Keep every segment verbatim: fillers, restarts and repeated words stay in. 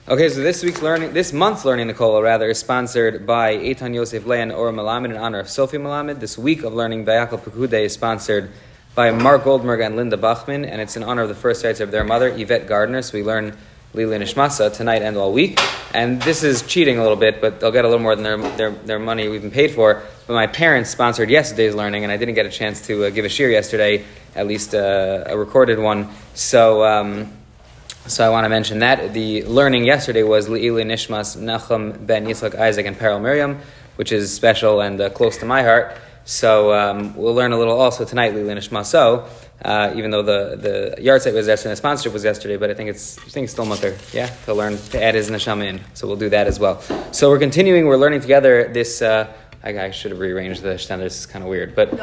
Okay, so this week's learning, this month's learning the Kola rather, is sponsored by Eitan Yosef Leah and Ora Malamed in honor of Sophie Malamed. This week of learning Vayakal Pekude is sponsored by Mark Goldberg and Linda Bachman, and it's in honor of the first rights of their mother, Yvette Gardner. So we learn Lili Nishmasa tonight and all week. And this is cheating a little bit, but they'll get a little more than their their, their money we've been paid for. But my parents sponsored yesterday's learning, and I didn't get a chance to uh, give a shir yesterday, at least uh, a recorded one. So. Um, So I want to mention that. The learning yesterday was Le'ili Nishmas Nachum Ben Yitzchak Isaac and Peril Miriam, which is special and uh, close to my heart. So um, we'll learn a little also tonight, Le'ili Nishmas. So, uh, even though the, the yard site was yesterday and the sponsorship was yesterday, but I think it's I think it's still mutter, yeah, to learn, to add his neshama in. So we'll do that as well. So we're continuing, we're learning together this... Uh, I, I should have rearranged the standard. This is kind of weird, but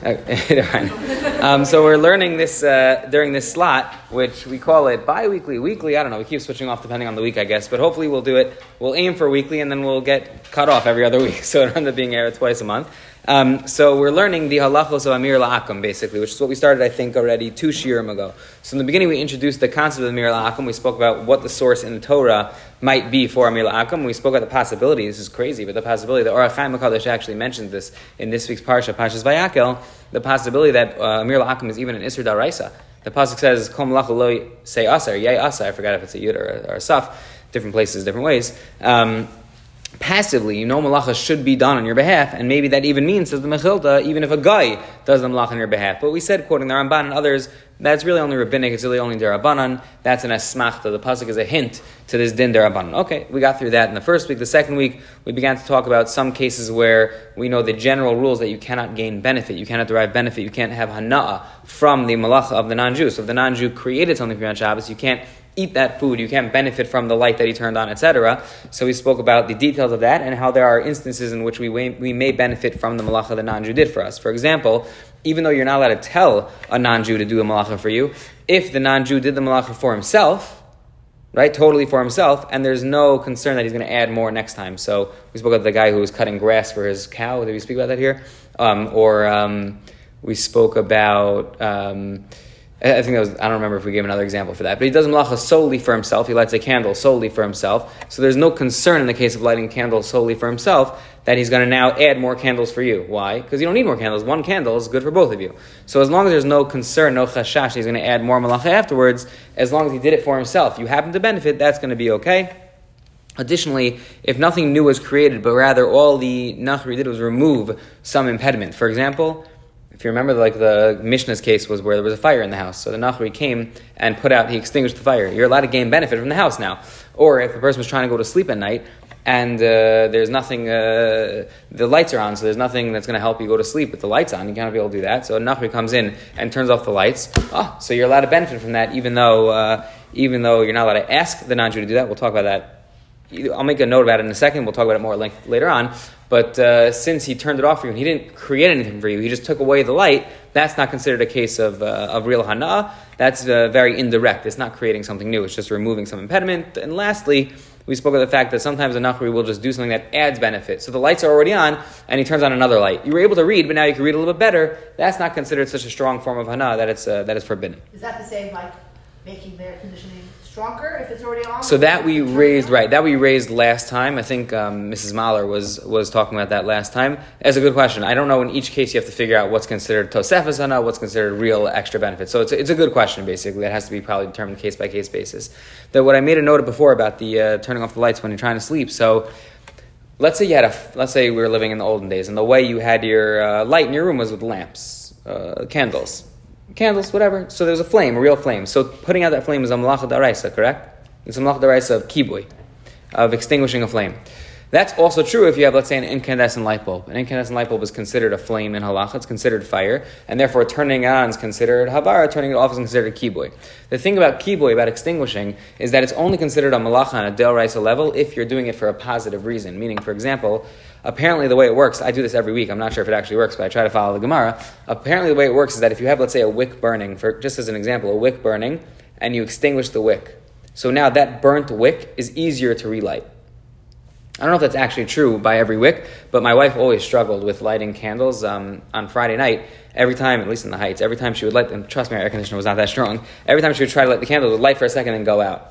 uh, um, so we're learning this uh, during this slot, which we call it bi-weekly, weekly. I don't know. We keep switching off depending on the week, I guess. But hopefully, we'll do it. We'll aim for weekly, and then we'll get cut off every other week, so it'll end up being aired twice a month. Um, so we're learning the halachos of Amir La'akum, basically, which is what we started, I think, already two shiurim ago. So in the beginning, we introduced the concept of Amir La'akum. We spoke about what the source in the Torah might be for Amir La'akum. We spoke about the possibility. This is crazy, but the possibility that Orach Chaim HaKadosh actually mentions this in this week's parsha, Parshas Vayakel, the possibility that uh, Amir La'akum is even an Isser Daraisa. The pasuk says, "Kol malacha lo say asar, yay asar." I forgot if it's a yud or a, or a saf. Different places, different ways. Um, Passively, you know malacha should be done on your behalf, and maybe that even means, says the Mechilta, even if a guy does the malacha on your behalf. But we said, quoting the Ramban and others, that's really only rabbinic, it's really only derabanan, that's an asmachta. The pasuk is a hint to this din derabanan. Okay, we got through that in the first week. The second week, we began to talk about some cases where we know the general rules that you cannot gain benefit, you cannot derive benefit, you can't have hana'ah from the malacha of the non-Jew. So if the non-Jew created something for you on Shabbos, you can't eat that food, you can't benefit from the light that he turned on, et cetera. So we spoke about the details of that and how there are instances in which we we may benefit from the malacha the non-Jew did for us. For example, even though you're not allowed to tell a non-Jew to do a malacha for you, if the non-Jew did the malacha for himself, right, totally for himself, and there's no concern that he's going to add more next time. So we spoke about the guy who was cutting grass for his cow. Did we speak about that here? Um, or um, we spoke about... Um, I think that was, I don't remember if we gave another example for that, but he does malacha solely for himself. He lights a candle solely for himself. So there's no concern in the case of lighting a candle solely for himself that he's going to now add more candles for you. Why? Because you don't need more candles. One candle is good for both of you. So as long as there's no concern, no chashash, he's going to add more malacha afterwards, as long as he did it for himself, you happen to benefit, that's going to be okay. Additionally, if nothing new was created, but rather all the Nachri did was remove some impediment. For example, if you remember, like the Mishnah's case was where there was a fire in the house. So the Nachri came and put out, he extinguished the fire. You're allowed to gain benefit from the house now. Or if the person was trying to go to sleep at night and uh, there's nothing, uh, the lights are on, so there's nothing that's going to help you go to sleep with the lights on. You can't be able to do that. So a Nachri comes in and turns off the lights. Oh, so you're allowed to benefit from that even though, uh, even though you're not allowed to ask the non-Jew to do that. We'll talk about that. I'll make a note about it in a second. We'll talk about it more length later on. But uh, since he turned it off for you and he didn't create anything for you, he just took away the light, that's not considered a case of uh, of real hana'ah. That's uh, very indirect. It's not creating something new. It's just removing some impediment. And lastly, we spoke of the fact that sometimes a Nachri will just do something that adds benefit. So the lights are already on, and he turns on another light. You were able to read, but now you can read a little bit better. That's not considered such a strong form of hana'ah that it's uh, that is forbidden. Is that the same, like, making the air conditioning stronger if it's already on? So that we raised, right, that we raised last time. I think um, Missus Mahler was was talking about that last time. That's a good question. I don't know, in each case you have to figure out what's considered tosefes hana, what's considered real extra benefit. So it's a, it's a good question, basically. That has to be probably determined case-by-case basis. That what I made a note of before about the uh, turning off the lights when you're trying to sleep. So let's say you had a, let's say we were living in the olden days, and the way you had your uh, light in your room was with lamps, uh, candles. Candles, whatever. So there's a flame, a real flame. So putting out that flame is a malacha daraisa, correct? It's a malacha daraisa of kibui, of extinguishing a flame. That's also true if you have, let's say, an incandescent light bulb. An incandescent light bulb is considered a flame in halacha. It's considered fire, and therefore turning it on is considered havara. Turning it off is considered kibui. The thing about kibui, about extinguishing, is that it's only considered a malacha on a deraisa level if you're doing it for a positive reason. Meaning, for example, apparently the way it works, I do this every week, I'm not sure if it actually works, but I try to follow the Gemara. Apparently the way it works is that if you have, let's say, a wick burning, for just as an example, a wick burning, and you extinguish the wick, so now that burnt wick is easier to relight. I don't know if that's actually true by every wick, but my wife always struggled with lighting candles um, on Friday night. Every time, at least in the Heights, every time she would light them, trust me, our air conditioner was not that strong, every time she would try to light the candle, it would light for a second and go out.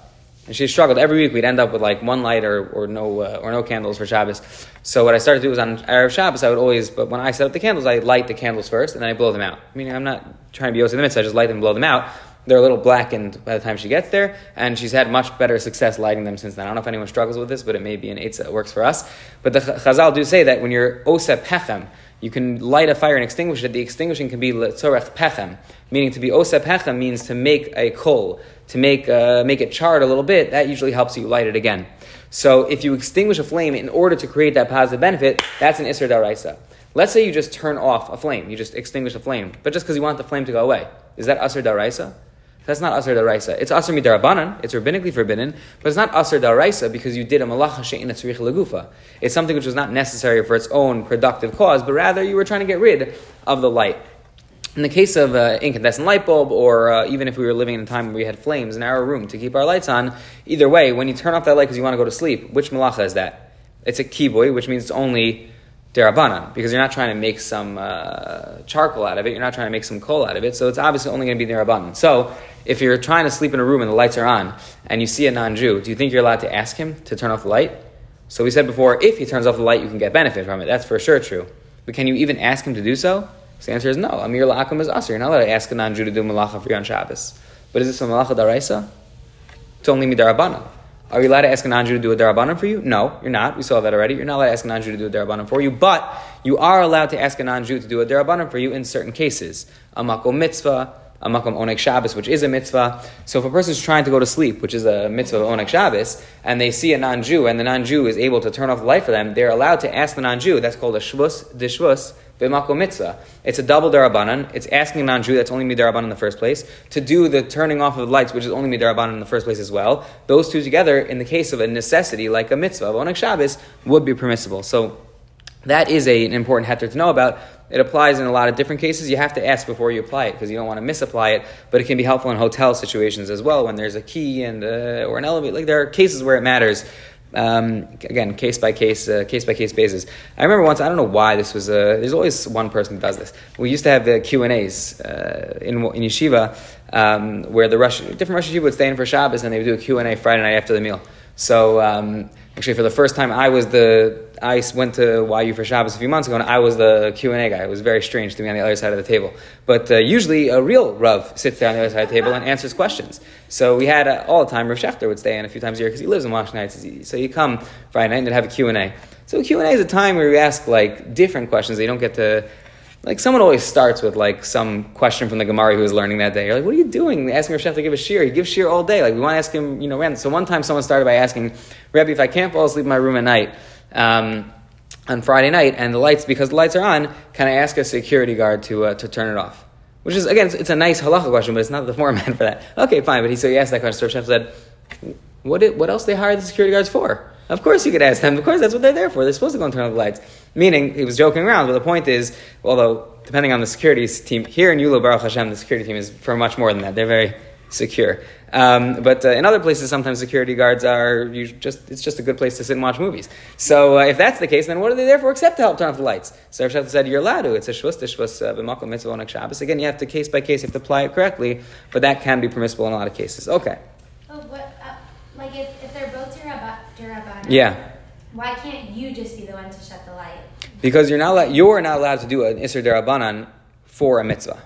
And she struggled. Every week we'd end up with like one light or, or no uh, or no candles for Shabbos. So what I started to do was on Erev Shabbos, I would always, but when I set up the candles, I light the candles first and then I blow them out. Meaning I'm not trying to be Yosef the Mitzvah, I just light them and blow them out. They're a little blackened by the time she gets there, and she's had much better success lighting them since then. I don't know if anyone struggles with this, but it may be an eitzah that works for us. But the Chazal do say that when you're Oseh Pechem, you can light a fire and extinguish it. The extinguishing can be Letzorech Pechem, meaning to be Oseh Pechem means to make a coal, to make uh, make it charred a little bit. That usually helps you light it again. So if you extinguish a flame in order to create that positive benefit, that's an Isser Daraisa. Let's say you just turn off a flame, you just extinguish a flame, but just because you want the flame to go away. Is that Asr Daraisa? That's not Asr Daraisa. It's Asr Midarabanan, it's rabbinically forbidden, but it's not Asr Daraisa because you did a malacha she'ina tzrich legufa. It's something which was not necessary for its own productive cause, but rather you were trying to get rid of the light. In the case of uh, incandescent light bulb, or uh, even if we were living in a time where we had flames in our room to keep our lights on, either way, when you turn off that light because you want to go to sleep, which malacha is that? It's a kiboy, which means it's only derabanan, because you're not trying to make some uh, charcoal out of it, you're not trying to make some coal out of it, so it's obviously only going to be derabanan. So, if you're trying to sleep in a room and the lights are on, and you see a non-Jew, do you think you're allowed to ask him to turn off the light? So we said before, if he turns off the light, you can get benefit from it. That's for sure true. But can you even ask him to do so? So the answer is no. Amir la'akum is asr. You're not allowed to ask a non-Jew to do malacha for you on Shabbos. But is this a malacha daraisa? It's only midarabanan. Are you allowed to ask a non-Jew to do a darabanan for you? No, you're not. We saw that already. You're not allowed to ask a non-Jew to do a darabanan for you, but you are allowed to ask a non-Jew to do a darabanan for you in certain cases. A makom mitzvah, a makom onek Shabbos, which is a mitzvah. So if a person is trying to go to sleep, which is a mitzvah of onek Shabbos, and they see a non-Jew, and the non-Jew is able to turn off the light for them, they're allowed to ask the non-Jew. That's called a shvus dishvus b'makom mitzvah. It's a double darabanan. It's asking a non-Jew, that's only midarabanan in the first place, to do the turning off of the lights, which is only midarabanan in the first place as well. Those two together, in the case of a necessity, like a mitzvah of onek Shabbos, would be permissible. So that is a, an important heter to know about. It applies in a lot of different cases. You have to ask before you apply it because you don't want to misapply it, but it can be helpful in hotel situations as well when there's a key and uh, or an elevator. Like there are cases where it matters. Um, again, case by case, uh, case by case basis. I remember once, I don't know why this was, uh, there's always one person who does this. We used to have the Q and A's uh, in, in yeshiva um, where the Rosh, different Rosh Yeshiva would stay in for Shabbos and they would do a Q and A Friday night after the meal. So um, actually for the first time I was the, I went to Y U for Shabbos a few months ago and I was the Q and A guy. It was very strange to be on the other side of the table. But uh, usually a real Rav sits there on the other side of the table and answers questions. So we had uh, all the time, Rav Shechter would stay in a few times a year because he lives in Washington Heights. So you come Friday night and they'd have a Q and A. So Q and A is a time where you ask like different questions that you don't get to, like someone always starts with like some question from the Gemara he was learning that day. You're like, what are you doing? Asking Rav Shechter to give a shir. He gives shir all day. Like we want to ask him, you know, random. So one time someone started by asking, Rabbi, if I can't fall asleep in my room at night, um, on Friday night, and the lights, because the lights are on, can I ask a security guard to uh, to turn it off? Which is, again, it's, it's a nice halacha question, but it's not the format for that. Okay, fine, but he, so he asked that question. So Rav Shechter said, what, did, what else they hired the security guards for? Of course you could ask them. Of course, that's what they're there for. They're supposed to go and turn on the lights. Meaning, he was joking around, but the point is, although, depending on the security team, here in Yulu, Baruch Hashem, the security team is for much more than that. They're very secure. Um, but uh, in other places, sometimes security guards are you just, it's just a good place to sit and watch movies. So uh, if that's the case, then what are they there for except to help turn off the lights? So Rav Shechter said, you're allowed to. It's a shvus tishvus b'makom mitzvah onek Shabbos. Again, you have to, case by case, you have to apply it correctly, but that can be permissible in a lot of cases. Okay. Oh, what, uh, like if, if they're both derabanan, yeah. why can't you just be the one to shut the light? Because you're not allowed, you're not allowed to do an Isser derabanan for a mitzvah.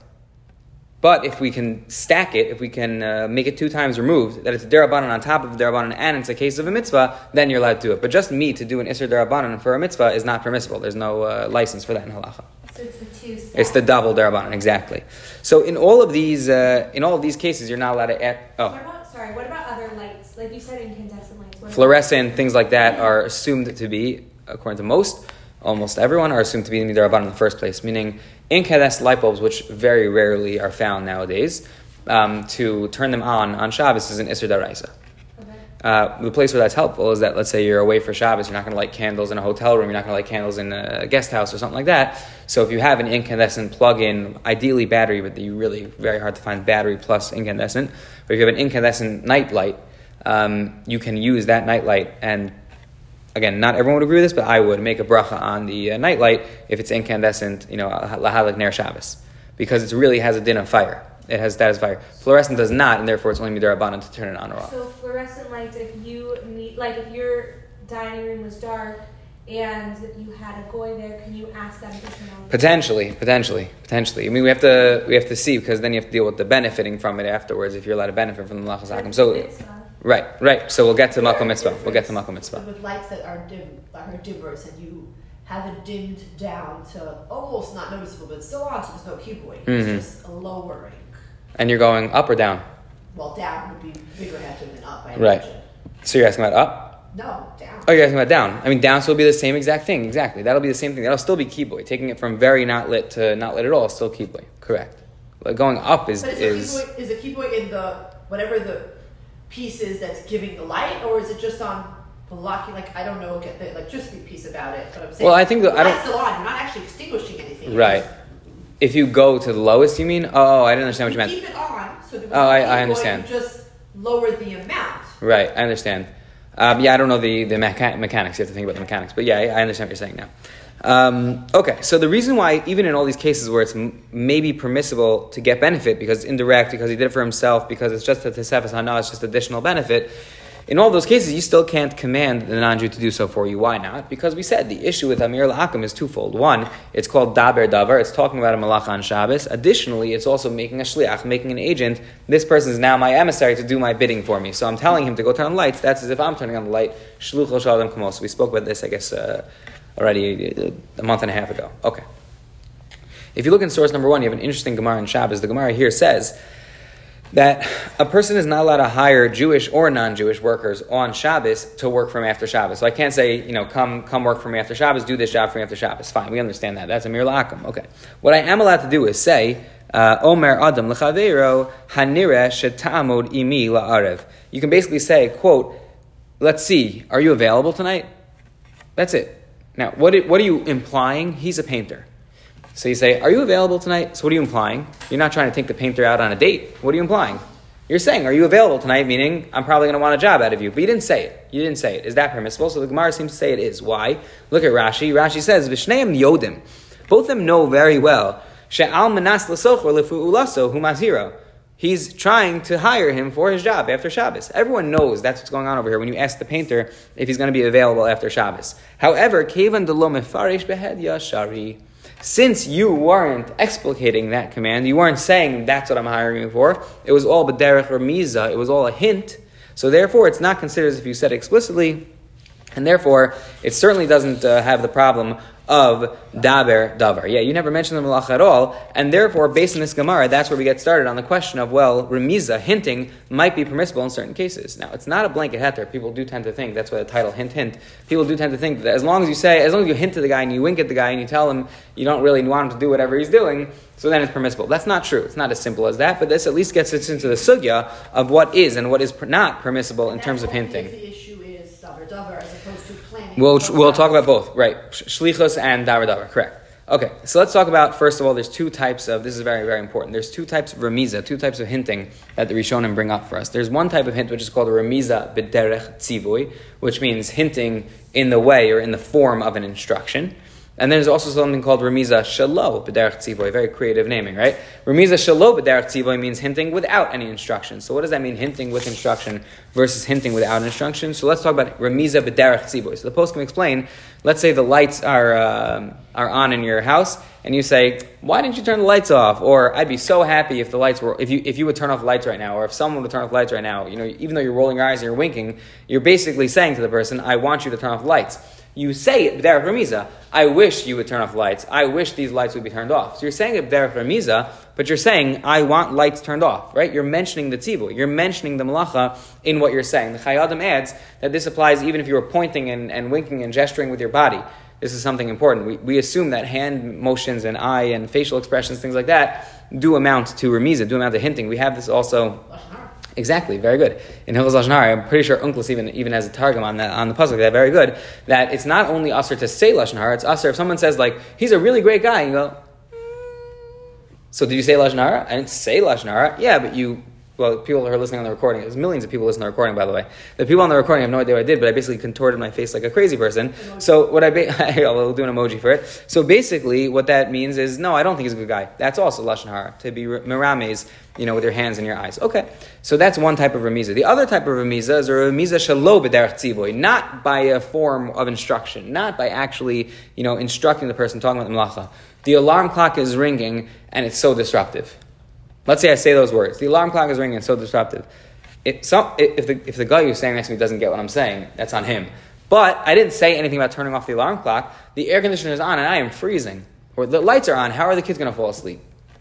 But if we can stack it, if we can uh, make it two times removed, that it's a derabanan on top of a derabanan and it's a case of a mitzvah, then you're allowed to do it. But just me to do an Isser derabanan for a mitzvah is not permissible. There's no uh, license for that in halacha. So it's the two steps. It's the double derabanan, exactly. So in all of these, uh, in all of these cases, you're not allowed to add. Oh, what about, sorry. What about other lights? Like you said, incandescent lights. What fluorescent things like that are assumed to be, according to most, almost everyone, are assumed to be midarabanan in the first place. Meaning, incandescent light bulbs, which very rarely are found nowadays, um, to turn them on on Shabbos is an Isser Daraisa. Okay. Uh, the place where that's helpful is that, let's say you're away for Shabbos, you're not going to light candles in a hotel room, you're not going to light candles in a guest house or something like that. So if you have an incandescent plug-in, ideally battery, but you really, very hard to find battery plus incandescent, but if you have an incandescent night light, um, you can use that night light and again, not everyone would agree with this, but I would make a bracha on the uh, nightlight if it's incandescent, you know, lahalik ner Shabbos, because it really has a din of fire. It has status of fire. Fluorescent does not, and therefore it's only midirabanan to turn it on or off. So fluorescent lights, if you need, like if your dining room was dark and you had a goy there, can you ask them to turn on? Potentially, potentially, potentially. I mean, we have to we have to see, because then you have to deal with the benefiting from it afterwards if you're allowed to benefit from the malachas hakim. So, right, right. So we'll get to makom mitzvah. We'll get to makom mitzvah. With lights that are dim, like are dimmers, and you have it dimmed down to almost not noticeable, but still on, so there's no keyboard. It's Mm-hmm. just a lowering. And you're going up or down? Well, down would be bigger head than up, I Right. imagine. So you're asking about up? No, down. Oh, you're asking about down. I mean, down still be the same exact thing. Exactly. That'll be the same thing. That'll still be keyboy. Taking it from very not lit to not lit at all is still keyboy. Correct. But going up is... But is, is a keyboard, is a keyboard in the, whatever the piece is that's giving the light, or is it just on blocking, like, I don't know, get the electricity piece about it, but I'm saying... Well, I think that- the I don't- light's still on, you're not actually extinguishing anything. You're right. just- If you go to the lowest, you mean? Oh, I didn't understand what you meant. Keep it on, so the Oh, I- I keyboard, understand. you just lower the amount. Right, I understand. Um, yeah, I don't know the, the mecha- mechanics. You have to think about the mechanics. But yeah, I, I understand what you're saying now. Um, okay, so the reason why, even in all these cases where it's m- maybe permissible to get benefit, because it's indirect, because he did it for himself, because it's just a tesefes hana, it's just additional benefit, in all those cases, you still can't command the non-Jew to do so for you. Why not? Because we said the issue with Amir La'akim is twofold. One, it's called Daber Davar. It's talking about a malacha on Shabbos. Additionally, it's also making a shliach, making an agent. This person is now my emissary to do my bidding for me. So I'm telling him to go turn on the lights. That's as if I'm turning on the light. Shluch lo shalom kamos. We spoke about this, I guess, uh, already a month and a half ago. Okay. If you look in source number one, you have an interesting Gemara in Shabbos. The Gemara here says that a person is not allowed to hire Jewish or non-Jewish workers on Shabbos to work for him after Shabbos. So I can't say, you know, come come work for me after Shabbos, do this job for me after Shabbos. Fine, we understand that. That's a mir la'akim. Okay. What I am allowed to do is say, uh, Omer Adam l'chaveiro hanire shetamod imi la'arev. You can basically say, quote, let's see, are you available tonight? That's it. Now, what what are you implying? He's a painter. So you say, are you available tonight? So what are you implying? You're not trying to take the painter out on a date. What are you implying? You're saying, are you available tonight? Meaning, I'm probably going to want a job out of you. But you didn't say it. You didn't say it. Is that permissible? So the Gemara seems to say it is. Why? Look at Rashi. Rashi says, V'shneim yodim. Both of them know very well. She'al manas l'sochor lefu'ulaso humazhiro. He's trying to hire him for his job after Shabbos. Everyone knows that's what's going on over here when you ask the painter if he's going to be available after Shabbos. However, kevan delo mefarish behed yashari. Since you weren't explicating that command, you weren't saying that's what I'm hiring you for, it was all b'derech remiza, it was all a hint, so therefore it's not considered as if you said it explicitly, and therefore it certainly doesn't uh, have the problem of daber davar. Yeah, you never mentioned the malacha at all, and therefore, based on this Gemara, that's where we get started on the question of, well, remiza, hinting, might be permissible in certain cases. Now, it's not a blanket heter. People do tend to think, that's why the title, hint, hint, people do tend to think that as long as you say, as long as you hint to the guy and you wink at the guy and you tell him you don't really want him to do whatever he's doing, so then it's permissible. That's not true. It's not as simple as that, but this at least gets us into the sugya of what is and what is per- not permissible in That's terms of only hinting. if the issue is davar davar as opposed to planning. We'll we'll talk about both, right? Shlichus and davar davar, correct. Okay, so let's talk about, first of all, there's two types of, this is very, very important, there's two types of remiza, two types of hinting that the Rishonim bring up for us. There's one type of hint which is called a remiza b'derech tzivui, which means hinting in the way or in the form of an instruction. And then there's also something called remiza shalo b'derech tzivui, very creative naming, right? Remiza shalo b'derech tzivui means hinting without any instruction. So what does that mean, hinting with instruction versus hinting without instruction? So let's talk about remiza b'derech tzivui. So the post can explain, let's say the lights are um, are on in your house, and you say, why didn't you turn the lights off? Or I'd be so happy if the lights were, if you if you would turn off the lights right now, or if someone would turn off the lights right now, you know, even though you're rolling your eyes and you're winking, you're basically saying to the person, I want you to turn off the lights. You say it b'derech remiza. I wish you would turn off the lights. I wish these lights would be turned off. So you're saying it b'derech remiza, but you're saying I want lights turned off, right? You're mentioning the tzivu. You're mentioning the malacha in what you're saying. The Chai Adam adds that this applies even if you were pointing and, and winking and gesturing with your body. This is something important. We we assume that hand motions and eye and facial expressions, things like that, do amount to remiza, do amount to hinting. We have this also. Exactly, very good. In Hilchos Lashon Hara, I'm pretty sure Unclus even even has a targum on that on the pasuk. That very good. That it's not only usher to say Lashon Hara, it's usher if someone says like he's a really great guy, and you go, so did you say Lashon Hara? I didn't say Lashon Hara. Yeah, but you well, people who are listening on the recording, there's millions of people listening to the recording, by the way. The people on the recording have no idea what I did, but I basically contorted my face like a crazy person. So what I, ba- I'll do an emoji for it. So basically what that means is, no, I don't think he's a good guy. That's also Lashon Hara, to be merames, you know, with your hands in your eyes. Okay, so that's one type of remiza. The other type of remiza is a remiza shelo b'derech tzivoy, not by a form of instruction, not by actually, you know, instructing the person talking about the malacha. The alarm clock is ringing and it's so disruptive. Let's say I say those words. The alarm clock is ringing and it's so disruptive. It, some, it, if, the, if the guy who's standing next to me doesn't get what I'm saying, that's on him. But I didn't say anything about turning off the alarm clock. The air conditioner is on and I am freezing. Or the lights are on. How are the kids going to fall asleep?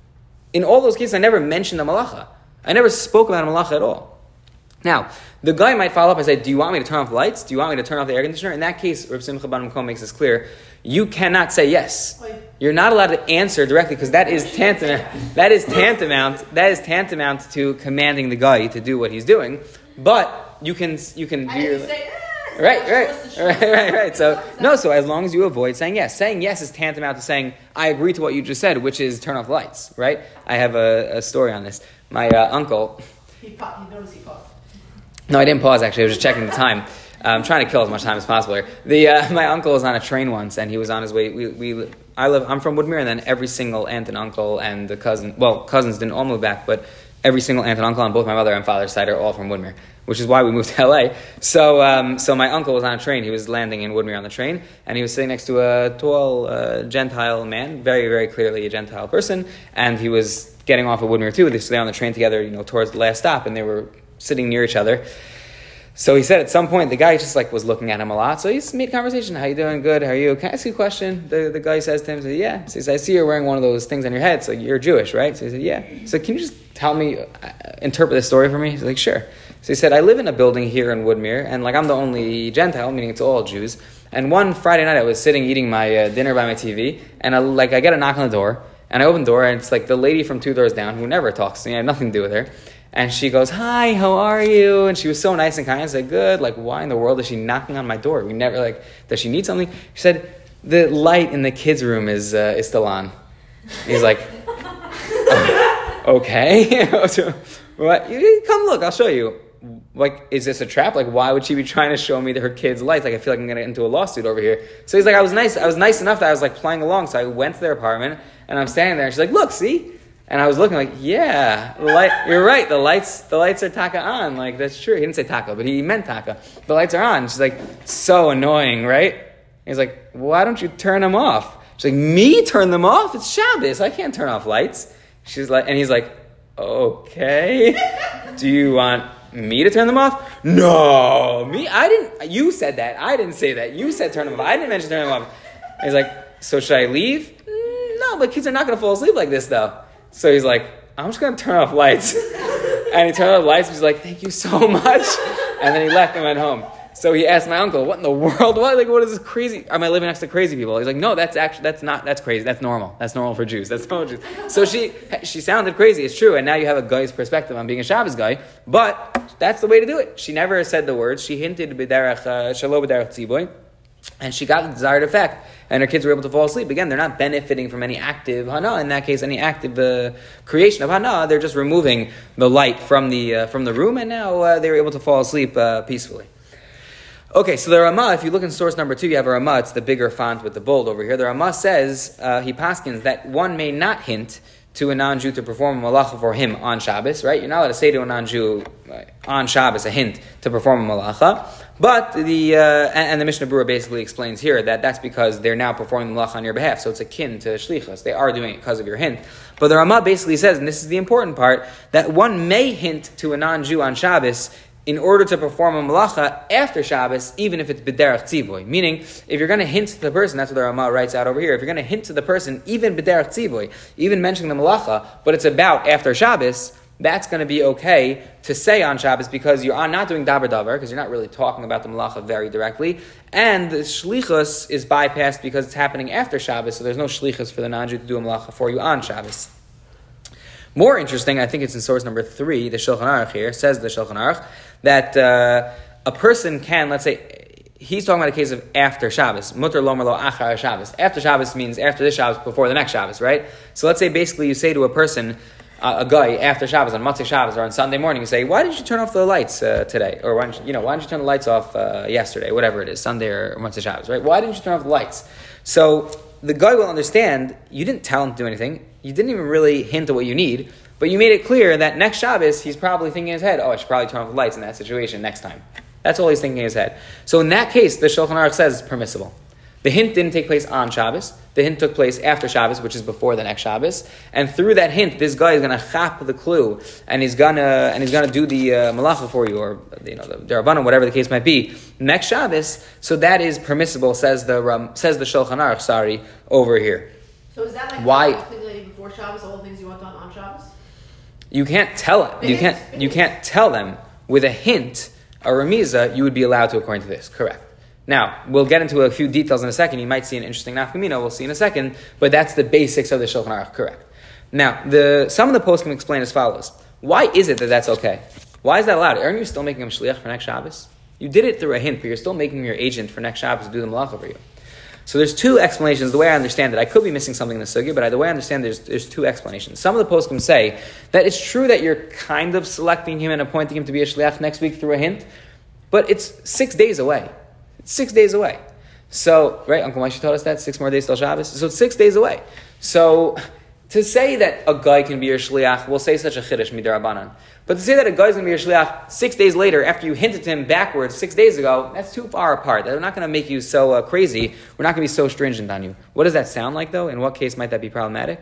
In all those cases, I never mentioned the malacha. I never spoke about a malacha at all. Now, the guy might follow up and say, do you want me to turn off the lights? Do you want me to turn off the air conditioner? In that case, Reb Simcha Bar Makom makes this clear. You cannot say yes. You're not allowed to answer directly because that is tantamount. That is tantamount. That is tantamount to commanding the guy to do what he's doing. But you can you can do your, say, ah, right, right, right, right, right. So no. So as long as you avoid saying yes, saying yes is tantamount to saying I agree to what you just said, which is turn off the lights. Right? I have a, a story on this. My uh, uncle. He popped. You noticed he paused. No, I didn't pause. Actually, I was just checking the time. I'm trying to kill as much time as possible here. The uh, my uncle was on a train once, and he was on his way. We, we I live. I'm from Woodmere, and then every single aunt and uncle and the cousin. Well, cousins didn't all move back, but every single aunt and uncle on both my mother and father's side are all from Woodmere, which is why we moved to L A. So, um, so my uncle was on a train. He was landing in Woodmere on the train, and he was sitting next to a tall uh, Gentile man, very, very clearly a Gentile person, and he was getting off at Woodmere too. They were on the train together, you know, towards the last stop, and they were sitting near each other. So he said at some point, the guy just like was looking at him a lot. So he just made conversation. How you doing? Good. How are you? Can I ask you a question? The the guy says to him, says, yeah. So he says, I see you're wearing one of those things on your head. So you're Jewish, right? So he said, yeah. So can you just tell me, uh, interpret this story for me? He's like, sure. So he said, I live in a building here in Woodmere, and like I'm the only Gentile, meaning it's all Jews. And one Friday night I was sitting eating my uh, dinner by my T V, and I, like I get a knock on the door, and I open the door, and it's like the lady from two doors down who never talks to me. I had nothing to do with her. And she goes, hi, how are you? And she was so nice and kind. I said, good. Like, why in the world is she knocking on my door? We never, like, does she need something? She said, the light in the kids' room is uh, is still on. He's like, okay. What? Come look, I'll show you. Like, is this a trap? Like, why would she be trying to show me her kids' lights? Like, I feel like I'm going to get into a lawsuit over here. So he's like, I was nice. I was nice enough that I was, like, playing along. So I went to their apartment, and I'm standing there, and she's like, look, see? And I was looking like, yeah, the light, you're right. The lights, the lights are taka on. Like, that's true. He didn't say taka, but he meant taka. The lights are on. She's like, so annoying, right? He's like, why don't you turn them off? She's like, me turn them off? It's Shabbos. I can't turn off lights. She's like, and he's like, okay. Do you want me to turn them off? No, me. I didn't. You said that. I didn't say that. You said turn them off. I didn't mention turn them off. And he's like, so should I leave? Mm, no, but kids are not going to fall asleep like this, though. So he's like, I'm just going to turn off lights. And he turned off the lights, and he's like, thank you so much. And then he left and went home. So he asked my uncle, what in the world? What, like, what is this crazy? Am I living next to crazy people? He's like, no, that's actually, that's not, that's crazy. That's normal. That's normal for Jews. That's normal for Jews. So she, she sounded crazy. It's true. And now you have a guy's perspective on being a Shabbos guy. But that's the way to do it. She never said the words. She hinted, b'derech, shelo b'derech tzivoy. And she got the desired effect, and her kids were able to fall asleep. Again, they're not benefiting from any active hana. In that case, any active uh, creation of hana. They're just removing the light from the uh, from the room, and now uh, they were able to fall asleep uh, peacefully. Okay, so the Ramah, if you look in source number two, you have a Ramah. It's the bigger font with the bold over here. The Ramah says, uh, he paskins, that one may not hint to a non-Jew to perform a malacha for him on Shabbos, right? You're not allowed to say to a non-Jew uh, on Shabbos a hint to perform a malacha. But the, uh, and, and the Mishnah Berurah basically explains here that that's because they're now performing the malacha on your behalf, so it's akin to shlichus. They are doing it because of your hint. But the Ramah basically says, and this is the important part, that one may hint to a non-Jew on Shabbos in order to perform a malacha after Shabbos, even if it's b'derech tzivoy. Meaning, if you're going to hint to the person, that's what the Ramah writes out over here, if you're going to hint to the person, even b'derech tzivoy, even mentioning the malacha, but it's about after Shabbos, that's going to be okay to say on Shabbos because you're not doing davar davar, because you're not really talking about the malacha very directly, and the shlichus is bypassed because it's happening after Shabbos, so there's no shlichus for the non-Jew to do a malacha for you on Shabbos. More interesting, I think it's in source number three, the Shulchan Aruch here, says the Shulchan Aruch, that uh, a person can, let's say, he's talking about a case of after Shabbos. Mutter lomer lo achar Shabbos. After Shabbos means after this Shabbos, before the next Shabbos, right? So let's say basically you say to a person, uh, a guy after Shabbos, on Motzei Shabbos, or on Sunday morning, you say, why didn't you turn off the lights uh, today? Or why didn't you, you know, why didn't you turn the lights off uh, yesterday, whatever it is, Sunday or Motzei Shabbos, right? Why didn't you turn off the lights? So the guy will understand, you didn't tell him to do anything, you didn't even really hint at what you need, but you made it clear that next Shabbos, he's probably thinking in his head, oh, I should probably turn off the lights in that situation next time. That's all he's thinking in his head. So in that case, the Shulchan Aruch says it's permissible. The hint didn't take place on Shabbos. The hint took place after Shabbos, which is before the next Shabbos. And through that hint, this guy is going to chap the clue, and he's going to and he's going to do the uh, malacha for you, or you know the Darabanan, whatever the case might be, next Shabbos. So that is permissible, says the um, says the Shulchan Aruch. Sorry, over here. So is that like why completely before Shabbos, all the things you want done on Shabbos? You can't tell them. You can't. You can't tell them with a hint, a remiza. You would be allowed to, according to this. Correct. Now, we'll get into a few details in a second. You might see an interesting nafkamina. We'll see in a second. But that's the basics of the Shulchan Aruch. Correct. Now, the some of the posts can explain as follows. Why is it that that's okay? Why is that allowed? Aren't you still making him shliach for next Shabbos? You did it through a hint, but you're still making him your agent for next Shabbos to do the malacha for you. So there's two explanations. The way I understand it, I could be missing something in the sugya, but the way I understand it, there's, there's two explanations. Some of the poskim say that it's true that you're kind of selecting him and appointing him to be a shliach next week through a hint, but it's six days away. It's six days away. So, right, Uncle Moshe told us that, six more days till Shabbos. So it's six days away. So to say that a guy can be your shliach, we'll say such a chiddush midarabanan. But to say that a guy's going to be your shliach six days later, after you hinted to him backwards six days ago, that's too far apart. They're not going to make you so uh, crazy. We're not going to be so stringent on you. What does that sound like, though? In what case might that be problematic?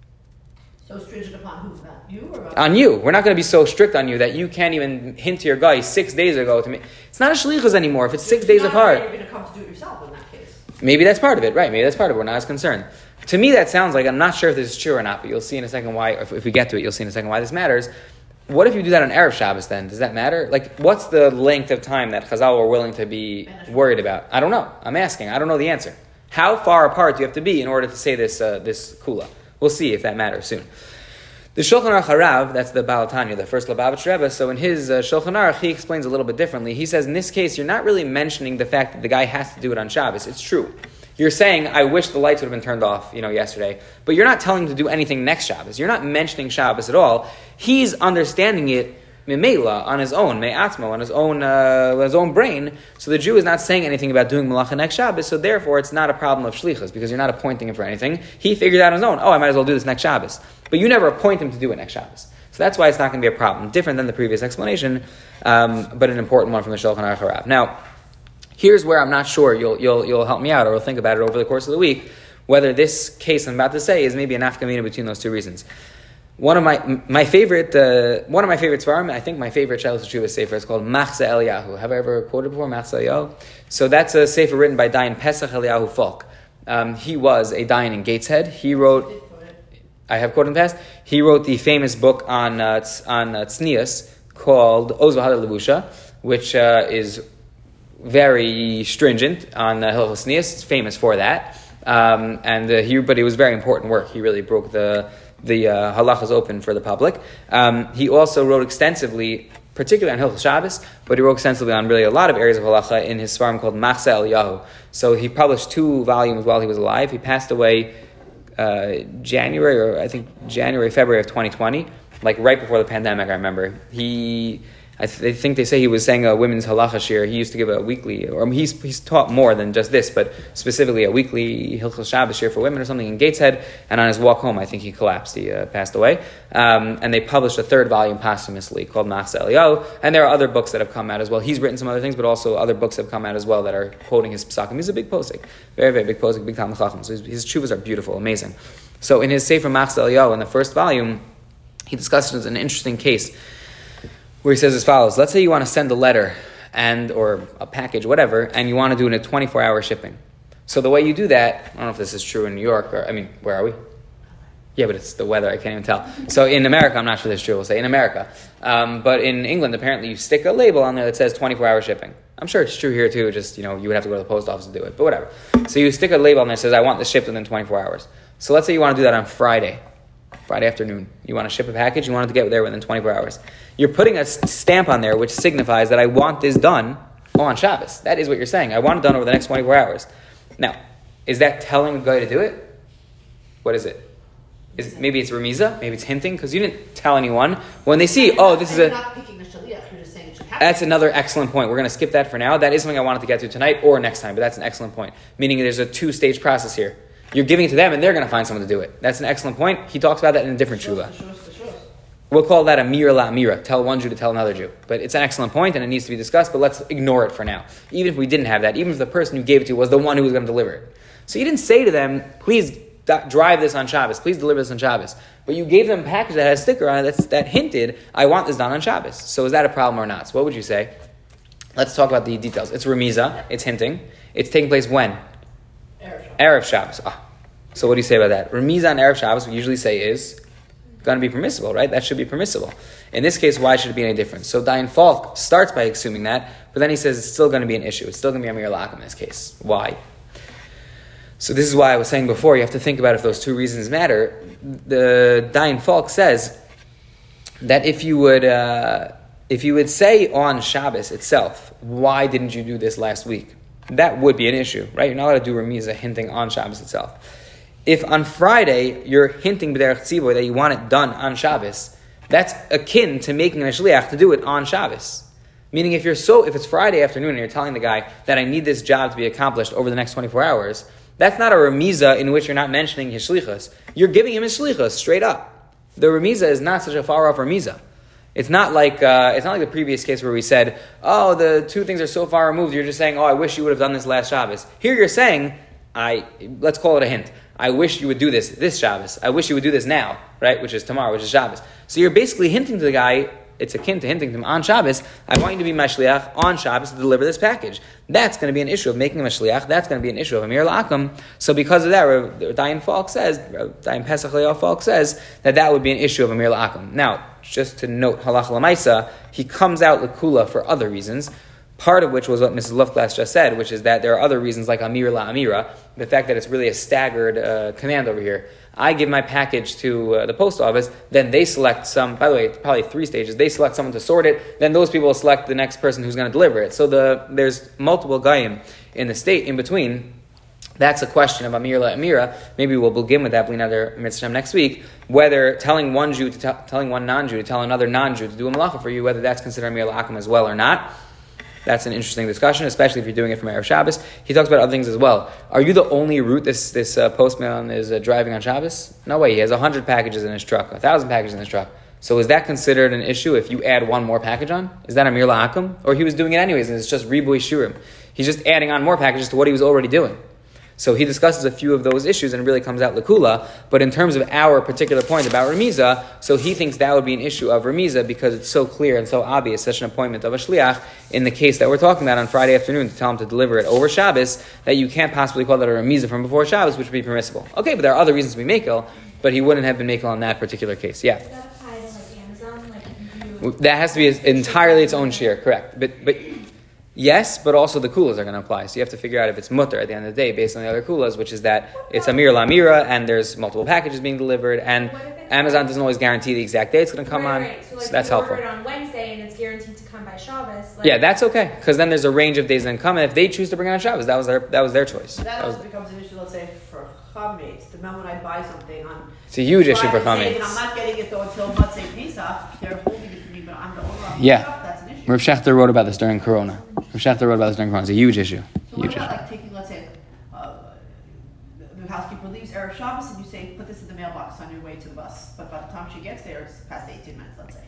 So stringent upon who? About you or about on you. We're not going to be so strict on you that you can't even hint to your guy six days ago to me. It's not a shlichus anymore if it's six You're days not apart. You're going to come to do it yourself in that case. Maybe that's part of it, right? Maybe that's part of it. We're not as concerned. To me, that sounds like, I'm not sure if this is true or not, but you'll see in a second why, or if, if we get to it, you'll see in a second why this matters. What if you do that on Erev Shabbos then? Does that matter? Like, what's the length of time that Chazal were willing to be worried about? I don't know. I'm asking. I don't know the answer. How far apart do you have to be in order to say this uh, this kula? We'll see if that matters soon. The Shulchan Aruch Harav, that's the Baal Tanya, the first Lubavitch Rebbe, so in his uh, Shulchan Aruch, he explains a little bit differently. He says, in this case, you're not really mentioning the fact that the guy has to do it on Shabbos. It's true. You're saying, I wish the lights would have been turned off, you know, yesterday. But you're not telling him to do anything next Shabbos. You're not mentioning Shabbos at all. He's understanding it mimela on his own, me'atzmo, on his own, uh, his own brain. So the Jew is not saying anything about doing malacha next Shabbos. So therefore, it's not a problem of shlichus because you're not appointing him for anything. He figured out on his own. Oh, I might as well do this next Shabbos. But you never appoint him to do it next Shabbos. So that's why it's not going to be a problem. Different than the previous explanation, um, but an important one from the Shulchan Aruch Harav. Now, here's where I'm not sure. You'll you'll you'll help me out, or we'll think about it over the course of the week. Whether this case I'm about to say is maybe an nafkamina between those two reasons. One of my my favorite uh, one of my favorite svarim, I think my favorite Shilas Teshuvah sefer is called Machzeh Eliyahu. Have I ever quoted before Machzeh Eliyahu? So that's a sefer written by Dayan Pesach Eliyahu Falk. Um, he was a Dayan in Gateshead. He wrote. I have quoted in the past. He wrote the famous book on uh, on uh, tznius called Oz V'Hadar Levusha, which uh, is very stringent on the Hilchos Tznius. It's famous for that. Um, and uh, he, but it was very important work. He really broke the the uh, halachas open for the public. Um, he also wrote extensively, particularly on Hilchos Shabbos, but he wrote extensively on really a lot of areas of halacha in his svarim called Machzeh Eliyahu. So he published two volumes while he was alive. He passed away uh, January, or I think January, February of twenty twenty, like right before the pandemic. I remember he. I th- think they say he was saying a women's halacha shir. He used to give a weekly, or he's he's taught more than just this, but specifically a weekly Hilchos Shabbos shir for women or something in Gateshead. And on his walk home, I think he collapsed. He uh, passed away. Um, and they published a third volume posthumously called Machzeh Eliyahu. And there are other books that have come out as well. He's written some other things, but also other books have come out as well that are quoting his psakim. He's a big posik, very very big posik, big Talmid Chacham. So his, his tshuvas are beautiful, amazing. So in his sefer Machzeh Eliyahu, in the first volume, he discusses an interesting case where he says as follows. Let's say you want to send a letter and or a package, whatever, and you want to do it in a twenty-four hour shipping. So the way you do that, I don't know if this is true in New York, or, I mean, where are we? Yeah, but it's the weather, I can't even tell. So in America, I'm not sure this is true, we'll say in America. Um, but in England, apparently you stick a label on there that says twenty-four hour shipping. I'm sure it's true here too, just, you know, you would have to go to the post office to do it, but whatever. So you stick a label on there that says, I want this shipped within twenty-four hours. So let's say you want to do that on Friday. Friday afternoon. You want to ship a package, you want it to get there within twenty-four hours. You're putting a stamp on there which signifies that I want this done on Shabbos. That is what you're saying. I want it done over the next twenty-four hours. Now, is that telling a guy to do it? What is it? Is maybe it's remiza, maybe it's hinting because you didn't tell anyone when they see. Oh, this is and a. You're not picking the shaliach. You're just saying it should happen. That's another excellent point. We're going to skip that for now. That is something I wanted to get to tonight or next time, but that's an excellent point. Meaning there's a two-stage process here. You're giving it to them, and they're going to find someone to do it. That's an excellent point. He talks about that in a different shula. We'll call that a mira la mira. Tell one Jew to tell another Jew. But it's an excellent point, and it needs to be discussed, but let's ignore it for now. Even if we didn't have that, even if the person you gave it to was the one who was going to deliver it. So you didn't say to them, please drive this on Shabbos, please deliver this on Shabbos. But you gave them a package that had a sticker on it that's, that hinted, I want this done on Shabbos. So is that a problem or not? So what would you say? Let's talk about the details. It's remiza, it's hinting. It's taking place when? Erev Shabbos. Erev Shabbos. Ah. So what do you say about that? Remiza on Erev Shabbos, we usually say is going to be permissible, right? That should be permissible. In this case, why should it be any different? So Dayan Falk starts by assuming that, but then he says it's still going to be an issue. It's still going to be Amir Lakum in this case. Why? So this is why I was saying before, you have to think about if those two reasons matter. The Dayan Falk says that if you would uh, if you would say on Shabbos itself, why didn't you do this last week? That would be an issue, right? You're not allowed to do Remiza hinting on Shabbos itself. If on Friday you're hinting b'derech tzivoy that you want it done on Shabbos, that's akin to making a shliach to do it on Shabbos. Meaning if you're so, if it's Friday afternoon and you're telling the guy that I need this job to be accomplished over the next twenty-four hours, that's not a remiza in which you're not mentioning his shlichus. You're giving him his shlichus straight up. The remiza is not such a far off remiza. It's not like uh, it's not like the previous case where we said, oh, the two things are so far removed. You're just saying, oh, I wish you would have done this last Shabbos. Here you're saying, I let's call it a hint. I wish you would do this this Shabbos. I wish you would do this now, right? Which is tomorrow, which is Shabbos. So you're basically hinting to the guy. It's akin to hinting to him on Shabbos, I want you to be my shliach on Shabbos to deliver this package. That's going to be an issue of making him a shliach. That's going to be an issue of Amir Lakum. So because of that, Dayan Falk says, Dayan Pesach Le'al Falk says that that would be an issue of Amir Lakum. Now, just to note halacha l'maisa, he comes out l'kula for other reasons. Part of which was what Missus Lufglass just said, which is that there are other reasons like Amir la Amira, the fact that it's really a staggered uh, command over here. I give my package to uh, the post office, then they select some, by the way, it's probably three stages, they select someone to sort it, then those people select the next person who's going to deliver it. So the there's multiple Goyim in the state in between. That's a question of Amir la Amira. Maybe we'll begin with that another mitzvah next week. Whether telling one Jew to tell, telling one non-Jew to tell another non-Jew to do a malacha for you, whether that's considered Amir la Akum as well or not. That's an interesting discussion, especially if you're doing it from Erev Shabbos. He talks about other things as well. Are you the only route this this uh, postman is uh, driving on Shabbos? No way. He has one hundred packages in his truck, one thousand packages in his truck. So is that considered an issue if you add one more package on? Is that Amir La'akum? Or he was doing it anyways, and it's just Ribui Shurim. He's just adding on more packages to what he was already doing. So he discusses a few of those issues and really comes out Lakula. But in terms of our particular point about Remiza, so he thinks that would be an issue of Remiza because it's so clear and so obvious, such an appointment of a Shliach in the case that we're talking about on Friday afternoon to tell him to deliver it over Shabbos, that you can't possibly call that a Remiza from before Shabbos, which would be permissible. Okay, but there are other reasons to be Mekel, but he wouldn't have been Mekel on that particular case. Yeah. Does that apply to like Amazon? Like if you That has to be entirely its own share, correct. But but yes, but also the kulas are going to apply. So you have to figure out if it's mutter at the end of the day based on the other kulas, which is that it's Amir Lamira and there's multiple packages being delivered, and Amazon doesn't always guarantee the exact day it's going to come right, on. right. So, like So that's you helpful. order it on Wednesday and it's guaranteed to come by Shabbos. Like, Yeah, that's okay because then there's a range of days that come, and if they choose to bring it on Shabbos, that was their that was their choice. That That was, also becomes an issue, let's say, for chametz. The moment I buy something on it's a huge issue for Friday, chametz. and I'm not getting it though until Matzei Pesach. They're holding it for me, but I'm the owner of the Yeah. shop. That's an issue. Rav Schechter wrote about this during Corona. Rav Schechter wrote about this during Corona. It's a huge issue. So what Huge about issue. like taking, let's say, uh, the the housekeeper leaves Erev Shabbos and you say, put this in the mailbox on your way to the bus. But by the time she gets there, it's past eighteen minutes, let's say.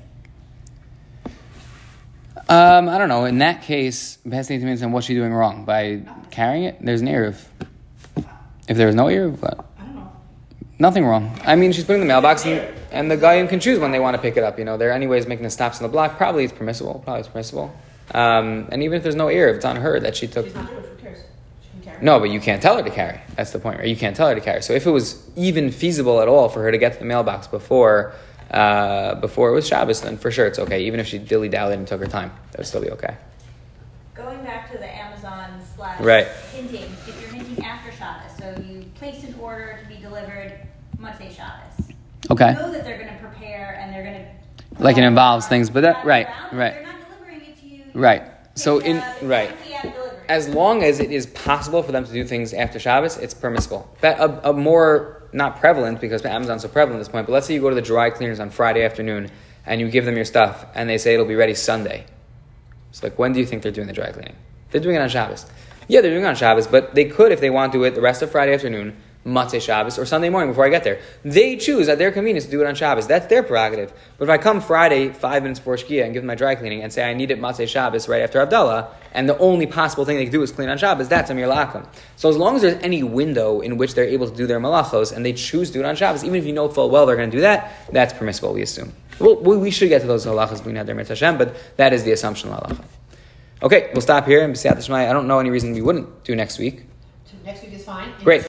Um, I don't know. In that case, past eighteen minutes, and what's she doing wrong by carrying it? There's an Erev. If there was no Erev, what? I don't know. Nothing wrong. I mean, she's putting the mailbox, and, and the guy can choose when they want to pick it up. You know, they're anyways making the stops on the block. Probably it's permissible. Probably it's permissible. Um, and even if there's no Erev, it's on her that she took. She's not Jewish, who cares? She can carry. No, but you can't tell her to carry. That's the point, right? You can't tell her to carry. So if it was even feasible at all for her to get to the mailbox before uh, before it was Shabbos, then for sure it's okay. Even if she dilly-dallied and took her time, that would still be okay. Going back to the Amazon slash Right. hinting, if you're hinting after Shabbos, so you placed an order to be delivered Motzei Shabbos. Okay. You know that they're going to prepare and they're going to Like it involves things, but that- right, around, right. They're not delivering it to you. Right. So pick in up right. simply at delivery. as long as it is possible for them to do things after Shabbos, it's permissible. But a, a more, not prevalent, because Amazon's so prevalent at this point, but let's say you go to the dry cleaners on Friday afternoon and you give them your stuff and they say it'll be ready Sunday. It's like, when do you think they're doing the dry cleaning? They're doing it on Shabbos. Yeah, they're doing it on Shabbos, but they could, if they want to do it the rest of Friday afternoon, Motzei Shabbos, or Sunday morning before I get there. They choose at their convenience to do it on Shabbos. That's their prerogative. But if I come Friday, five minutes before Shkia, and give them my dry cleaning and say I need it Motzei Shabbos right after Havdalah, and the only possible thing they can do is clean on Shabbos, that's Amir Lacham. So as long as there's any window in which they're able to do their malachos, and they choose to do it on Shabbos, even if you know full well they're going to do that, that's permissible, we assume. Well, we should get to those halachas between Hadar Mitzvah Hashem, but that is the assumption of halacha. Okay, we'll stop here, and B'siyat Shmai, I don't know any reason we wouldn't do next week. Next week is fine. Great.